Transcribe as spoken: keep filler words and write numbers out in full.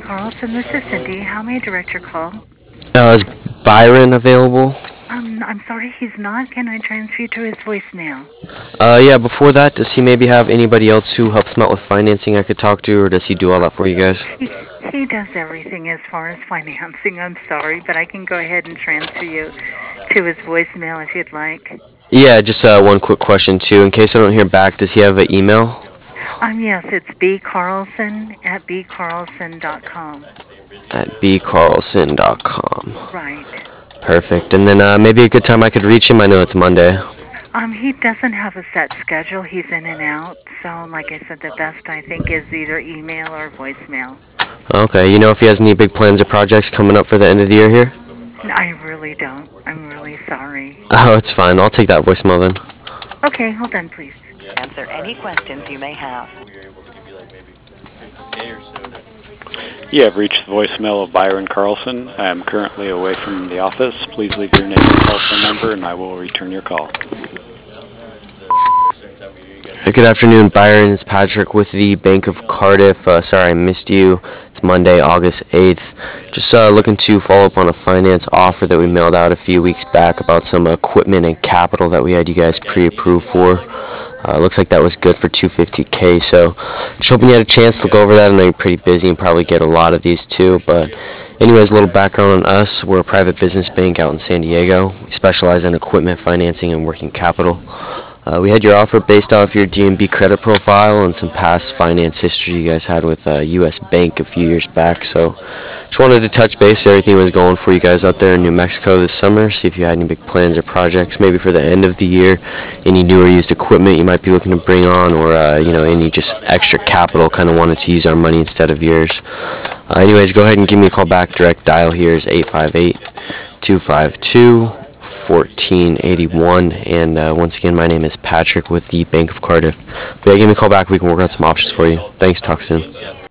Carlson. This is Cindy. How may I direct your call? Uh, is Byron available? Um, I'm sorry, he's not. Can I transfer you to his voicemail? Uh, yeah, before that, does he maybe have anybody else who helps him out with financing I could talk to, or does he do all that for you guys? He he does everything as far as financing. I'm sorry, but I can go ahead and transfer you to his voicemail if you'd like. Yeah, just uh, one quick question, too. In case I don't hear back, does he have an email? Um, yes, it's B Carlson at b carlson dot com. At b carlson dot com. Right. Perfect. And then uh, maybe a good time I could reach him? I know it's Monday. Um, he doesn't have a set schedule. He's in and out. So, like I said, the best I think is either email or voicemail. Okay, you know if he has any big plans or projects coming up for the end of the year here? I really don't. I'm really sorry. Oh, it's fine. I'll take that voicemail then. Okay, hold on, please. Answer any questions you may have. You have reached the voicemail of Byron Carlson. I am currently away from the office. Please leave your name and telephone number, and I will return your call. Hey, good afternoon, Byron. It's Patrick with the Bank of Cardiff. Uh, sorry I missed you. It's Monday, August eighth. Just uh, looking to follow up on a finance offer that we mailed out a few weeks back about some equipment and capital that we had you guys pre-approved for. Uh, looks like that was good for two hundred fifty K, so just hoping you had a chance to look over that. I know you're pretty busy and probably get a lot of these too, but anyways, a little background on us. We're a private business bank out in San Diego. We specialize in equipment financing and working capital. Uh, we had your offer based off your D N B credit profile and some past finance history you guys had with uh, U S Bank a few years back. So just wanted to touch base. Everything was going for you guys out there in New Mexico this summer. See if you had any big plans or projects, maybe for the end of the year. Any new or used equipment you might be looking to bring on, or uh, you know, any just extra capital. Kind of wanted to use our money instead of yours. Uh, anyways, go ahead and give me a call back. Direct dial here is eight five eight, two five two, fourteen eighty-one, and uh, once again, my name is Patrick with the Bank of Cardiff. But yeah, give me a call back. We can work out some options for you. Thanks. Talk soon.